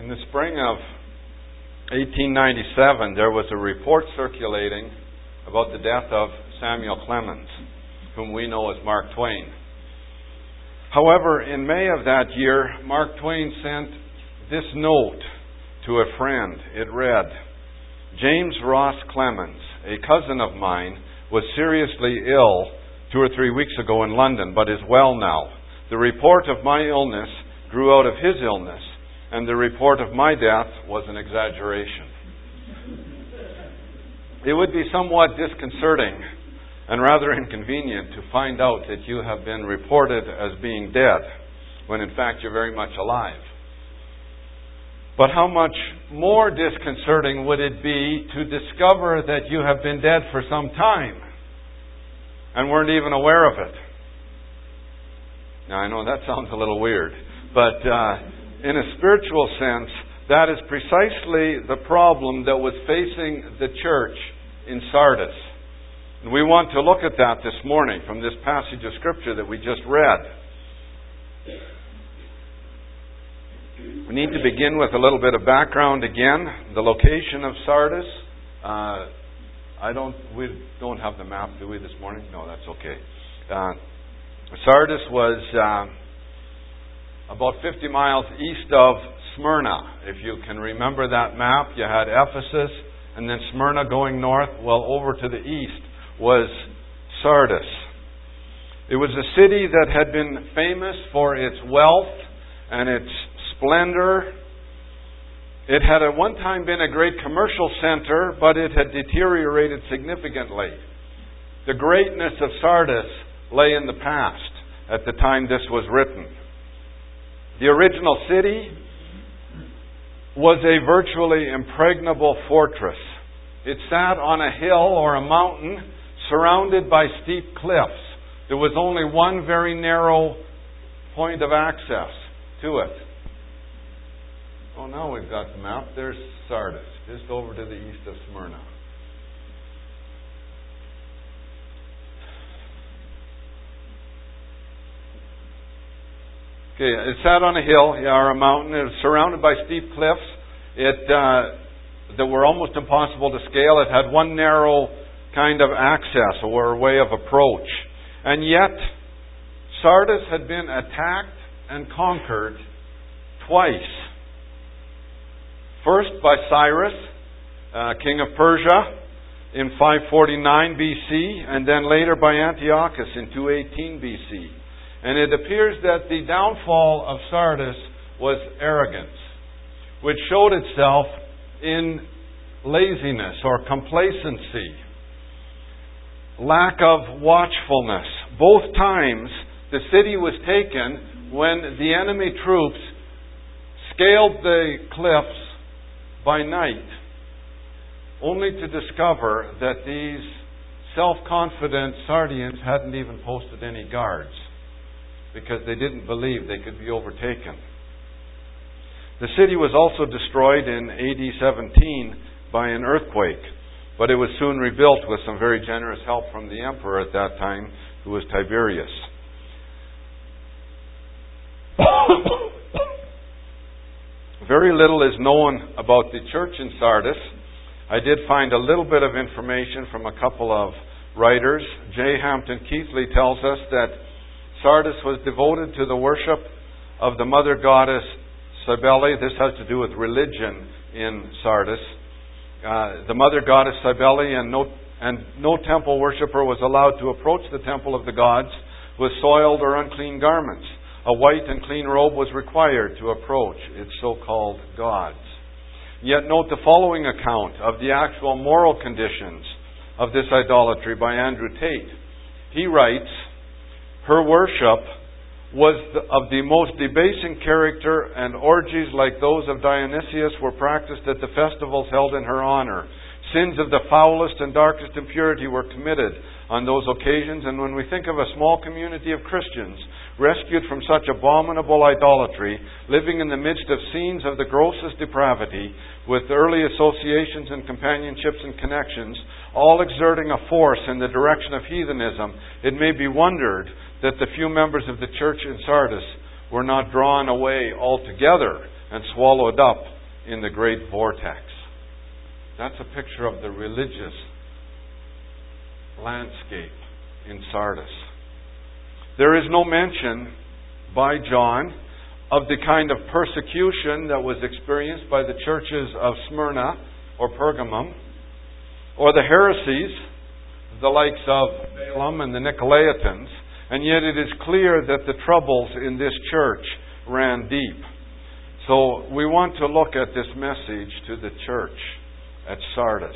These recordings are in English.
In the spring of 1897, there was a report circulating about the death of Samuel Clemens, whom we know as Mark Twain. However, in May of that year, Mark Twain sent this note to a friend. It read, "James Ross Clemens, a cousin of mine, was seriously ill 2 or 3 weeks ago in London, but is well now. The report of my illness grew out of his illness, and the report of my death was an exaggeration." It would be somewhat disconcerting and rather inconvenient to find out that you have been reported as being dead, when in fact you're very much alive. But how much more disconcerting would it be to discover that you have been dead for some time and weren't even aware of it? Now, I know that sounds a little weird, but in a spiritual sense, that is precisely the problem that was facing the church in Sardis. And we want to look at that this morning from this passage of Scripture that we just read. We need to begin with a little bit of background again. The location of Sardis. We don't have the map, do we, this morning? No, that's okay. Sardis was about 50 miles east of Smyrna. If you can remember that map, you had Ephesus and then Smyrna going north. Well, over to the east was Sardis. It was a city that had been famous for its wealth and its splendor. It had at one time been a great commercial center, but it had deteriorated significantly. The greatness of Sardis lay in the past at the time this was written. The original city was a virtually impregnable fortress. It sat on a hill or a mountain surrounded by steep cliffs. There was only one very narrow point of access to it. Oh, now we've got the map. There's Sardis, just over to the east of Smyrna. Okay, it sat on a hill, or a mountain. It was surrounded by steep cliffs that were almost impossible to scale. It had one narrow kind of access or way of approach. And yet, Sardis had been attacked and conquered twice. First by Cyrus, king of Persia, in 549 BC, and then later by Antiochus in 218 BC. And it appears that the downfall of Sardis was arrogance, which showed itself in laziness or complacency, lack of watchfulness. Both times the city was taken when the enemy troops scaled the cliffs by night, only to discover that these self-confident Sardians hadn't even posted any guards because they didn't believe they could be overtaken. The city was also destroyed in AD 17 by an earthquake, but it was soon rebuilt with some very generous help from the emperor at that time, who was Tiberius. Very little is known about the church in Sardis. I did find a little bit of information from a couple of writers. J. Hampton Keathley tells us that Sardis was devoted to the worship of the mother goddess Cybele. This has to do with religion in Sardis. The mother goddess Cybele, and no temple worshipper was allowed to approach the temple of the gods with soiled or unclean garments. A white and clean robe was required to approach its so-called gods. Yet note the following account of the actual moral conditions of this idolatry by Andrew Tate. He writes, "Her worship was of the most debasing character, and orgies like those of Dionysius were practiced at the festivals held in her honor. Sins of the foulest and darkest impurity were committed on those occasions, and when we think of a small community of Christians rescued from such abominable idolatry, living in the midst of scenes of the grossest depravity, with early associations and companionships and connections, all exerting a force in the direction of heathenism, it may be wondered that the few members of the church in Sardis were not drawn away altogether and swallowed up in the great vortex. That's a picture of the religious landscape in Sardis. There is no mention by John of the kind of persecution that was experienced by the churches of Smyrna or Pergamum, or the heresies, the likes of Balaam and the Nicolaitans, and yet it is clear that the troubles in this church ran deep. So we want to look at this message to the church at Sardis.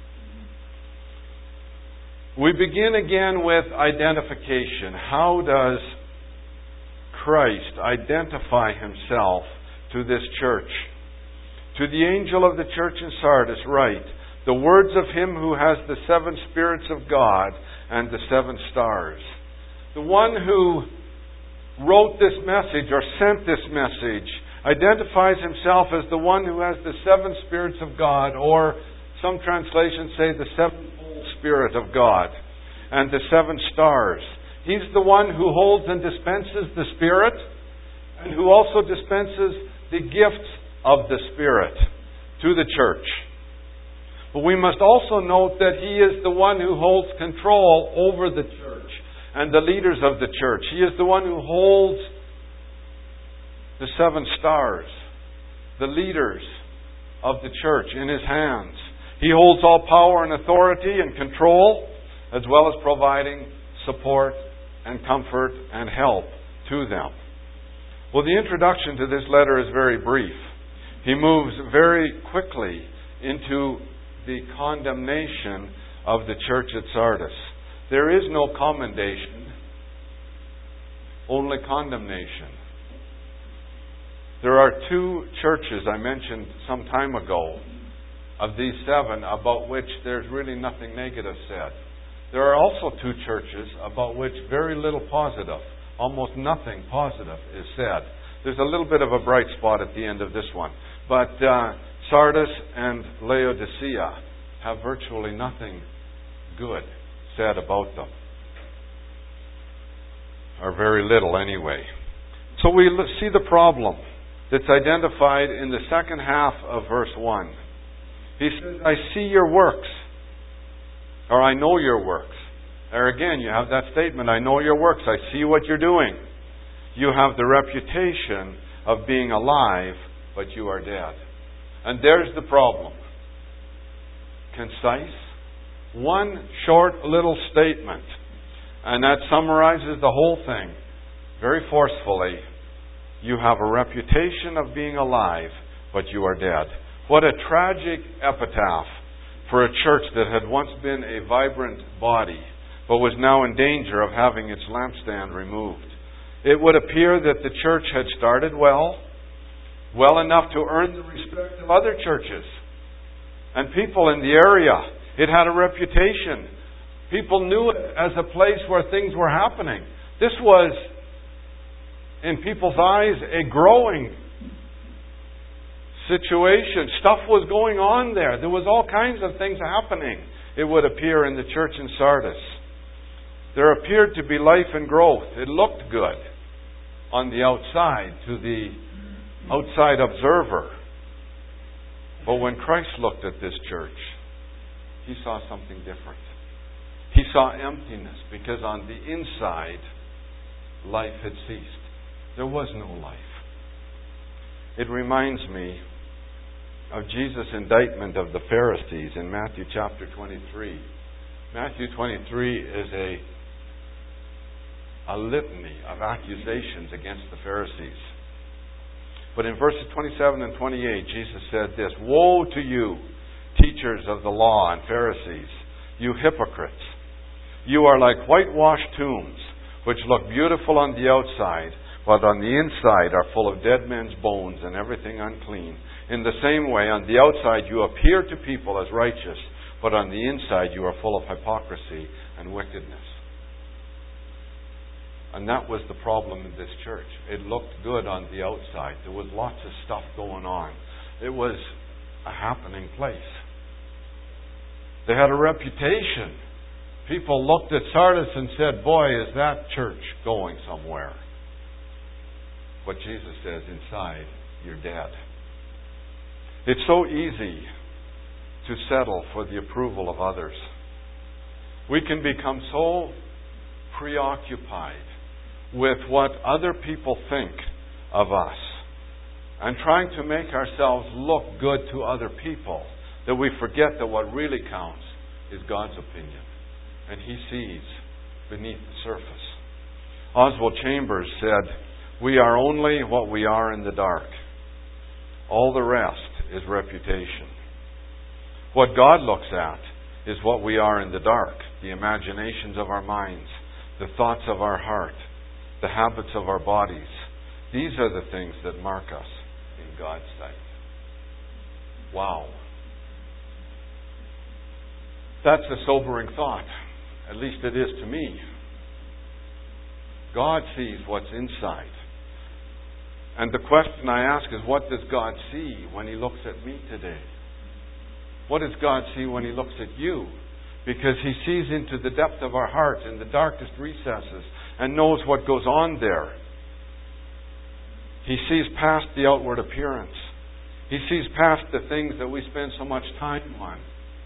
We begin again with identification. How does Christ identify Himself to this church? To the angel of the church in Sardis write, the words of Him who has the 7 spirits of God and the 7 stars. The one who wrote this message or sent this message identifies himself as the one who has the 7 spirits of God, or some translations say the 7-fold Spirit of God, and the 7 stars. He's the one who holds and dispenses the Spirit, and who also dispenses the gifts of the Spirit to the church. But we must also note that He is the one who holds control over the church and the leaders of the church. He is the one who holds the 7 stars, the leaders of the church, in His hands. He holds all power and authority and control, as well as providing support and comfort and help to them. Well, the introduction to this letter is very brief. He moves very quickly into the condemnation of the church at Sardis. There is no commendation, only condemnation. There are 2 churches I mentioned some time ago of these 7 about which there's really nothing negative said. There are also 2 churches about which very little positive, almost nothing positive is said. There's a little bit of a bright spot at the end of this one. But Sardis and Laodicea have virtually nothing good said about them. Or very little anyway. So we see the problem that's identified in the second half of verse 1. He says, I see your works. Or I know your works. There again, you have that statement, I know your works. I see what you're doing. You have the reputation of being alive, but you are dead. And there's the problem. Concise. One short little statement. And that summarizes the whole thing very forcefully. You have a reputation of being alive, but you are dead. What a tragic epitaph for a church that had once been a vibrant body, but was now in danger of having its lampstand removed. It would appear that the church had started well enough to earn the respect of other churches and people in the area. It had a reputation. People knew it as a place where things were happening. This was, in people's eyes, a growing situation. Stuff was going on there. There was all kinds of things happening, it would appear, in the church in Sardis. There appeared to be life and growth. It looked good on the outside to the outside observer. But when Christ looked at this church, He saw something different. He saw emptiness, because on the inside, life had ceased. There was no life. It reminds me of Jesus' indictment of the Pharisees in Matthew chapter 23. Matthew 23 is a litany of accusations against the Pharisees. But in verses 27 and 28, Jesus said this, Woe to you, teachers of the law and Pharisees, you hypocrites! You are like whitewashed tombs, which look beautiful on the outside, but on the inside are full of dead men's bones and everything unclean. In the same way, on the outside you appear to people as righteous, but on the inside you are full of hypocrisy and wickedness. And that was the problem in this church. It looked good on the outside. There was lots of stuff going on. It was a happening place. They had a reputation. People looked at Sardis and said, boy, is that church going somewhere. But Jesus says, inside, you're dead. It's so easy to settle for the approval of others. We can become so preoccupied with what other people think of us and trying to make ourselves look good to other people that we forget that what really counts is God's opinion. And He sees beneath the surface. Oswald Chambers said, "We are only what we are in the dark. All the rest is reputation." What God looks at is what we are in the dark, the imaginations of our minds, the thoughts of our heart, the habits of our bodies. These are the things that mark us in God's sight. Wow. That's a sobering thought. At least it is to me. God sees what's inside. And the question I ask is, what does God see when He looks at me today? What does God see when He looks at you? Because He sees into the depth of our heart, in the darkest recesses, and knows what goes on there. He sees past the outward appearance. He sees past the things that we spend so much time on,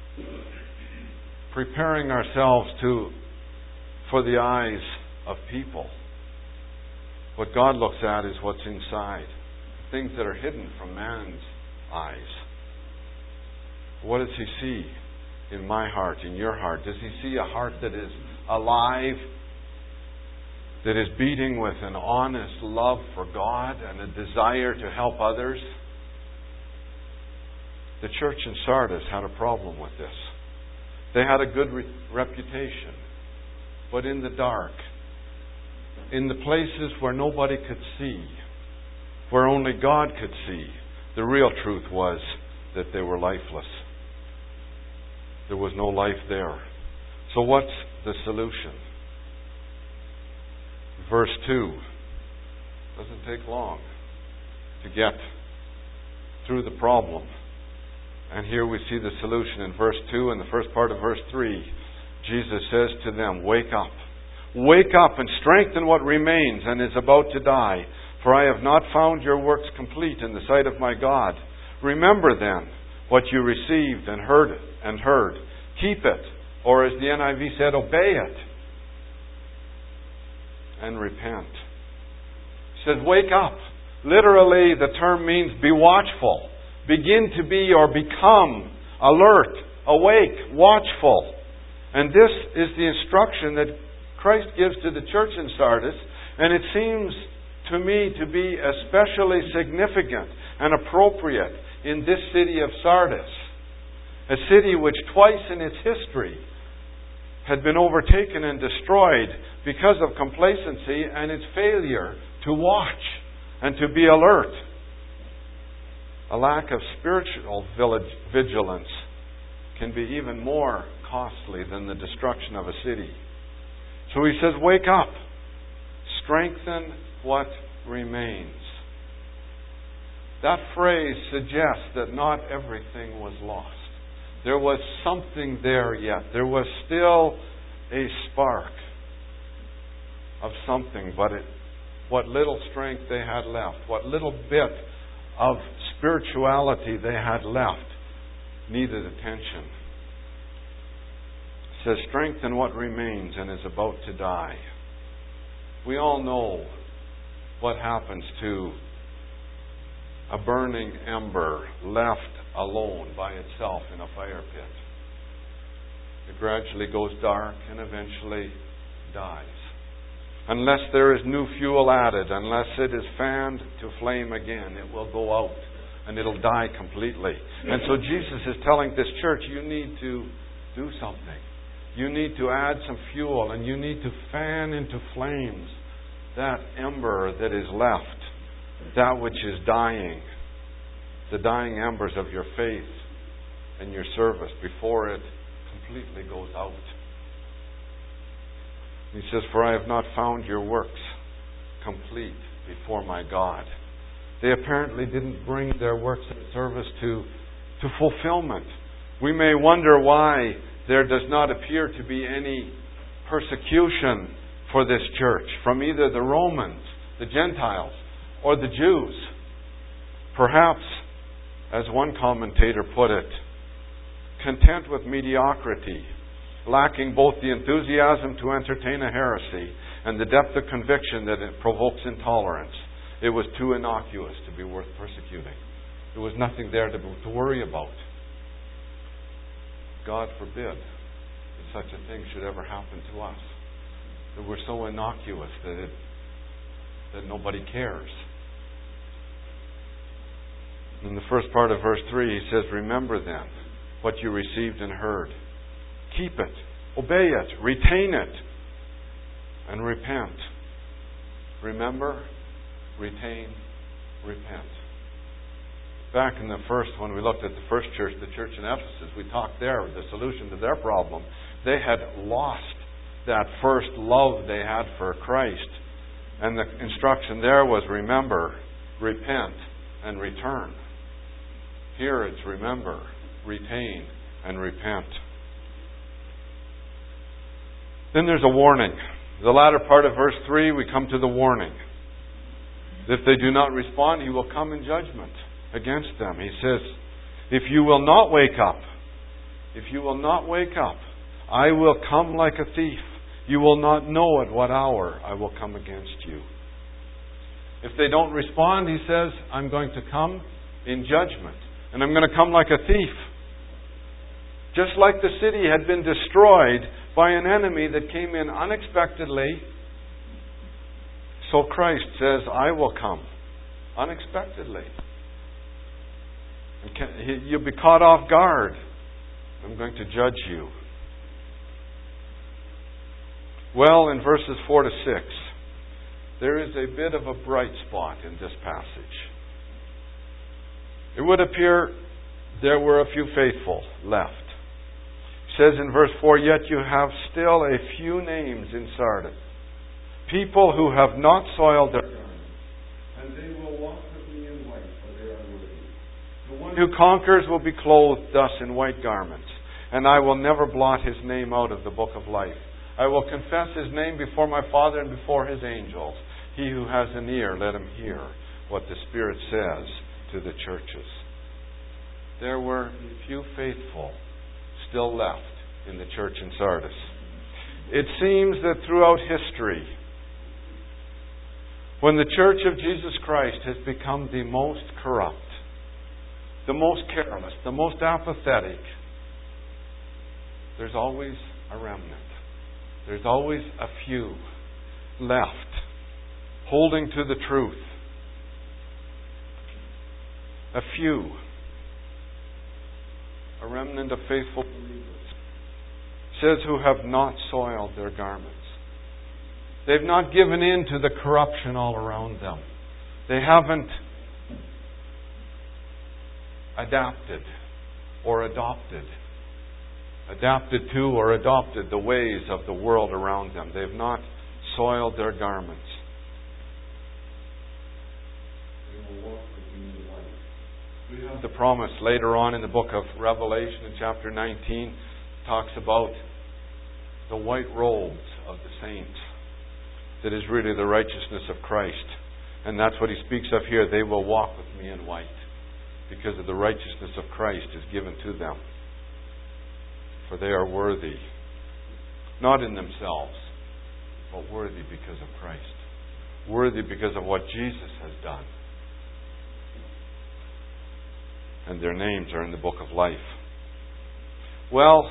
preparing ourselves for the eyes of people. What God looks at is what's inside, things that are hidden from man's eyes. What does He see in my heart, in your heart? Does He see a heart that is alive, that is beating with an honest love for God and a desire to help others? The church in Sardis had a problem with this. They had a good reputation, but in the dark, in the places where nobody could see, where only God could see, the real truth was that they were lifeless. There was no life there. So what's the solution? Verse 2. Doesn't take long to get through the problem. And here we see the solution in verse 2 and the first part of verse 3. Jesus says to them, "Wake up. Wake up and strengthen what remains and is about to die. For I have not found your works complete in the sight of my God. Remember then what you received and heard. Keep it." Or as the NIV said, obey it. "And repent." He says, wake up. Literally, the term means be watchful. Begin to be or become alert, awake, watchful. And this is the instruction that Christ gives to the church in Sardis. And it seems to me to be especially significant and appropriate in this city of Sardis. A city which twice in its history had been overtaken and destroyed because of complacency and its failure to watch and to be alert. A lack of spiritual vigilance can be even more costly than the destruction of a city. So he says, wake up. Strengthen what remains. That phrase suggests that not everything was lost. There was something there yet. There was still a spark of something, but what little strength they had left, what little bit of spirituality they had left, needed attention. It says, strengthen what remains and is about to die. We all know what happens to a burning ember left alone by itself in a fire pit. It gradually goes dark and eventually dies. Unless there is new fuel added, unless it is fanned to flame again, it will go out and it'll die completely. And so Jesus is telling this church, you need to do something. You need to add some fuel and you need to fan into flames that ember that is left, that which is dying, the dying embers of your faith and your service before it completely goes out. He says, for I have not found your works complete before my God. They apparently didn't bring their works of service to fulfillment. We may wonder why there does not appear to be any persecution for this church from either the Romans, the Gentiles, or the Jews. Perhaps As one commentator put it, content with mediocrity, lacking both the enthusiasm to entertain a heresy and the depth of conviction that it provokes intolerance. It was too innocuous to be worth persecuting. There was nothing there to worry about. God forbid that such a thing should ever happen to us. That we're so innocuous that nobody cares. In the first part of verse 3, he says, remember then what you received and heard. Keep it, obey it, retain it, and repent. Remember, retain, repent. Back in the first, when we looked at the first church, the church in Ephesus, we talked there, the solution to their problem. They had lost that first love they had for Christ. And the instruction there was remember, repent, and return. Here it's remember, retain, and repent. Then there's a warning. The latter part of verse 3, we come to the warning. If they do not respond, He will come in judgment against them. He says, if you will not wake up, I will come like a thief. You will not know at what hour I will come against you. If they don't respond, He says, I'm going to come in judgment. And I'm going to come like a thief. Just like the city had been destroyed by an enemy that came in unexpectedly, so Christ says, I will come unexpectedly. You'll be caught off guard. I'm going to judge you. Well, in verses 4 to 6, there is a bit of a bright spot in this passage. It would appear there were a few faithful left. It says in verse 4, yet you have still a few names in Sardis, people who have not soiled their garments, and they will walk with me in white, for they are worthy. The one who conquers will be clothed thus in white garments, and I will never blot his name out of the book of life. I will confess his name before my Father and before his angels. He who has an ear, let him hear what the Spirit says to the churches. There were a few faithful still left in the church in Sardis. It seems that throughout history, when the church of Jesus Christ has become the most corrupt, the most careless, the most apathetic, there's always a remnant. There's always a few left holding to the truth. A few. A remnant of faithful believers. It says who have not soiled their garments. They've not given in to the corruption all around them. They haven't adapted to or adopted the ways of the world around them. They've not soiled their garments. They will walk with me in light. We have the promise later on in the book of Revelation in chapter 19 talks about the white robes of the saints. That is really the righteousness of Christ. And that's what he speaks of here. They will walk with me in white because of the righteousness of Christ is given to them. For they are worthy, not in themselves, but worthy because of Christ. Worthy because of what Jesus has done. And their names are in the book of life. Well,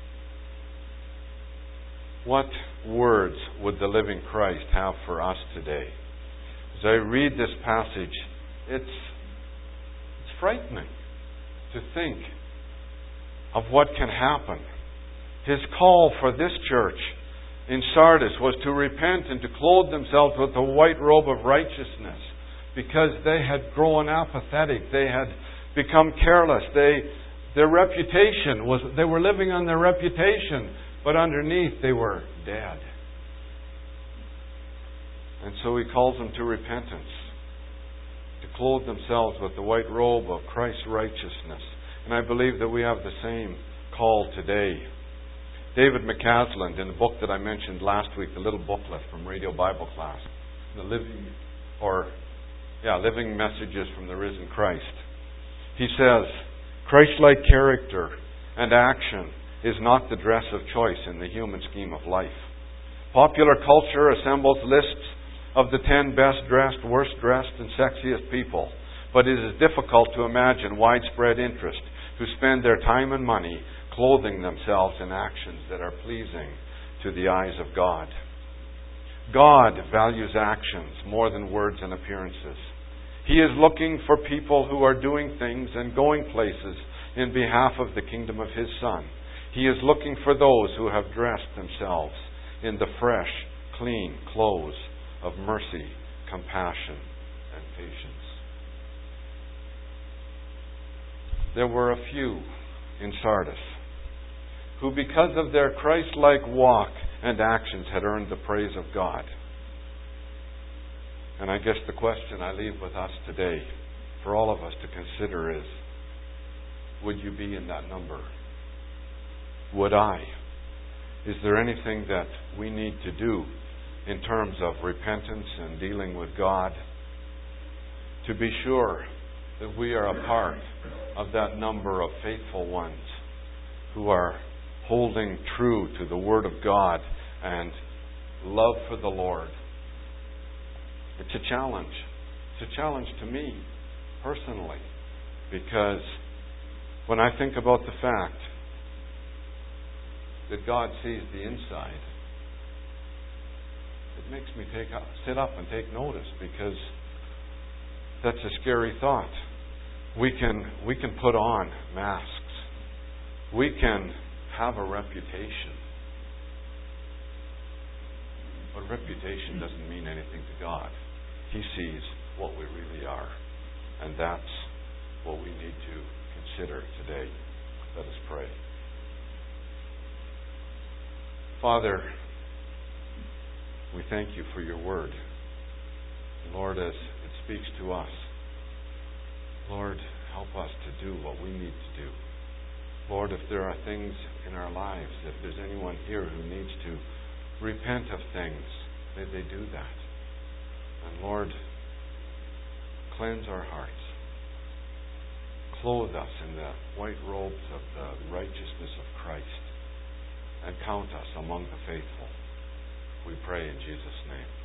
what words would the living Christ have for us today? As I read this passage, it's frightening to think of what can happen. His call for this church in Sardis was to repent and to clothe themselves with the white robe of righteousness because they had grown apathetic. They had become careless. Their reputation was, they were living on their reputation, but underneath they were dead. And so he calls them to repentance, to clothe themselves with the white robe of Christ's righteousness. And I believe that we have the same call today. David McCasland, in the book that I mentioned last week, the little booklet from Radio Bible Class, the Living Messages from the Risen Christ, He says, Christ-like character and action is not the dress of choice in the human scheme of life. Popular culture assembles lists of the 10 best dressed, worst dressed, and sexiest people, but it is difficult to imagine widespread interest who spend their time and money clothing themselves in actions that are pleasing to the eyes of God. God values actions more than words and appearances. He is looking for people who are doing things and going places in behalf of the kingdom of His Son. He is looking for those who have dressed themselves in the fresh, clean clothes of mercy, compassion, and patience. There were a few in Sardis who, because of their Christ-like walk and actions, had earned the praise of God. And I guess the question I leave with us today, for all of us to consider, is, would you be in that number? Would I? Is there anything that we need to do in terms of repentance and dealing with God to be sure that we are a part of that number of faithful ones who are holding true to the Word of God and love for the Lord? It's a challenge. It's a challenge to me personally, because when I think about the fact that God sees the inside, it makes me sit up and take notice, because that's a scary thought. We can put on masks. We can have a reputation. But reputation doesn't mean anything to God. He sees what we really are. And that's what we need to consider today. Let us pray. Father, we thank You for Your Word. Lord, as it speaks to us, Lord, help us to do what we need to do. Lord, if there are things in our lives, if there's anyone here who needs to repent of things, may they do that. And Lord, cleanse our hearts. Clothe us in the white robes of the righteousness of Christ, and count us among the faithful. We pray in Jesus' name.